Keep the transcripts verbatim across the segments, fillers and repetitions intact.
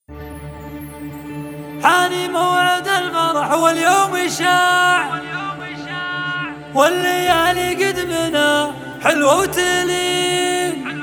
حاني موعد الفرح واليوم شاع، والليالي قد منا حلوة وتلين.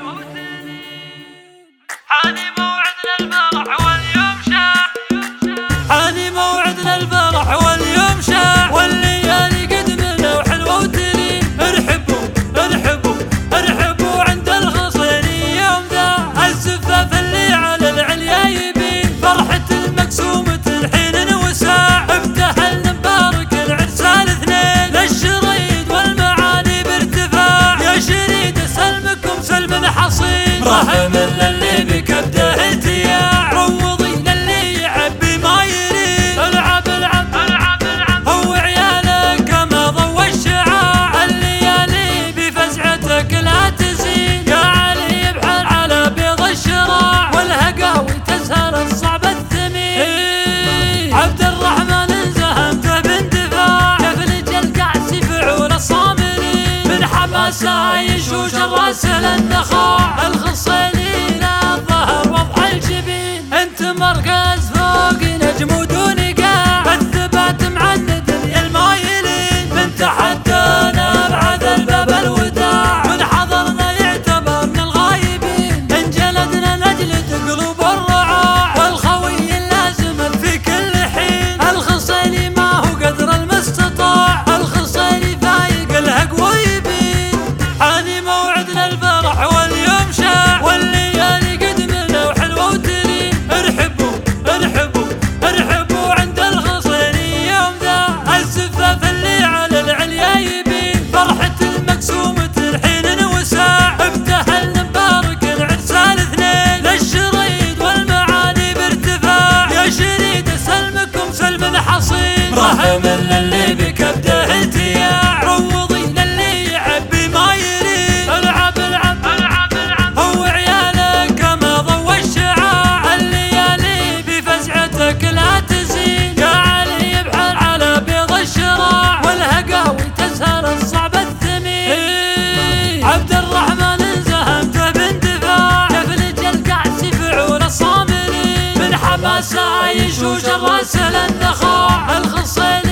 حاني موعدنا الفرح واليوم شاع، حاني موعدنا الفرح واليوم شاع، والليالي قد منا وحلوة وتلين. ارحبوا ارحبوا ارحبوا عند الخصيني يوم ذا، الزفاف اللي على العليا يبين، فرحة المقسومة الحين وساع. ابتهلنا مبارك العرس الاثنين، للشريد والمعاني بارتفاع. يا شريد اسلمكم سلم حصين، رهن للي بكبده التياع. روضي للي يعبي ما يريد، العب العب العب العب هو عيالك كما ضوى الشعاع. الليالي بفزعتك لا تزين، يا علي ابحر على بيض الشراع، والهقاوي تسهر الصعب الثمين. عبد الرحمن انزهمته باندفاع، يفلج الكأس فعول الصامرين، من حماسه يشوش الراس للنخاع. الخصيلي لا الظهر وضح الجبين، انت مركز فوق نجم ودون قاع. بالثبات معند المايلين، من تحدانا بعد الباب الوداع، من حضرنا يعتبر من الغايبين. ان جلدنا نجلد قلوب الرعاع، والخوي اللازم في كل حين. الخصيلي ما هو قدر المستطاع، الخصيلي فايق الهق ويبين. حاني موعدنا الفرح واليوم شاع، والليالي قد منا وحلوة وتلين. ارحبوا ارحبوا ارحبوا عند الخصيني يوم ذا، الزفاف اللي على العليا يبين، فرحة المقسومة الحين وساع. ابتهلنا مبارك العرس الاثنين، للشريد والمعاني بارتفاع. يا شريد اسلمكم سلم حصين، رهن للي بكبده التياع. روضي للي يعبي ما يريد، العب العب العب العب هو عيالك كما ضوى الشعاع. الليالي بفزعتك لا تزين، يا علي ابحر على بيض الشراع، والهقاوي تسهر الصعب الثمين. عبد الرحمن انزهمته باندفاع، يفلج الكأس فعول الصامرين، من حماسه يشوش الراس للنخاع. الخصيل